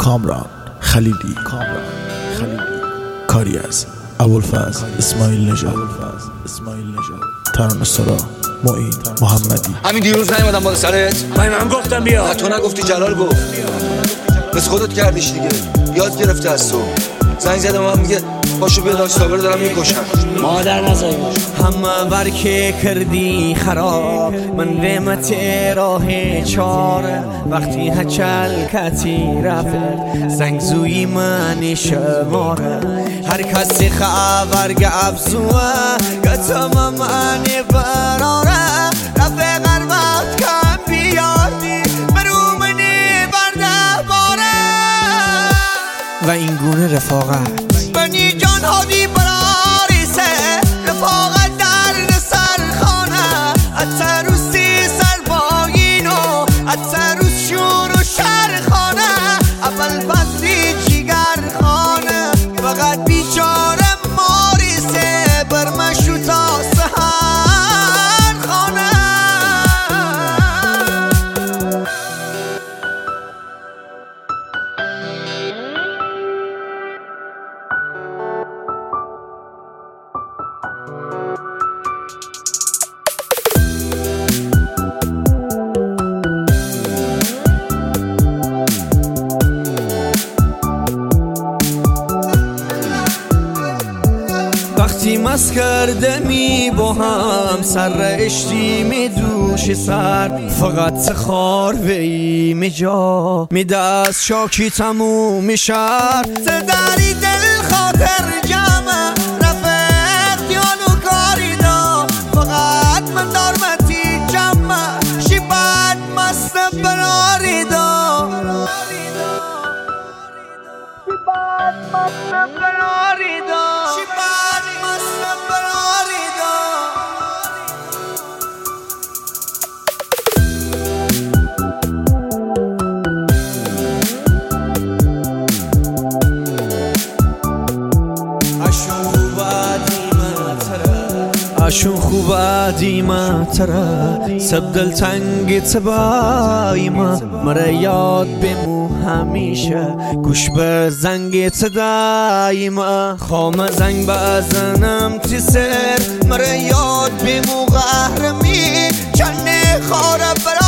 کامران خلیلی کاری از ابوالفضل اسماعیل نژاد ترانه سرا معین محمدی. همین دیروز نیومدم بالا سرت؟ من گفتم بیا. تو نگفتی جلال گفت. بس خودت کردیش دیگه. یاد گرفته از تو. زنگ زدم من میگه باشو بیا داشت صابر دارم میکشم. مادر نزایش همه برکه کردی خراب من نعمت راه چاره وقتی هچل کتی رفت زنگ زوی من شماره هر کسی خبرگه افزوه گتم من براره رفقر وقت کم بیادی برو منی برده باره و این گونه رفاقت بنی جان هادی براریسه رفاقت درد سرخانه اتروسی سرباگین و اتروس شور و شرخانه اول فصلی جیگر خانه فقط بیچاره ماریسه برمشو تا سهر خانه. وقتی مست کرده می با هم سر اشتی می دوش سر فقط خار وی می جا می دست شاکی تموم می شر داری دل خاطر جمع رفت دیالو کاری دا فقط من دارمتی جمع شی بعد مست براری دا شی بعد مست براری دا اشون خوبه دیمه تره سب دل تنگی تبایمه مره یاد بمو همیشه گوش به زنگی تدایمه خوام زنگ بزنم تی سر مره یاد بمو قهرمی چنه خاره برا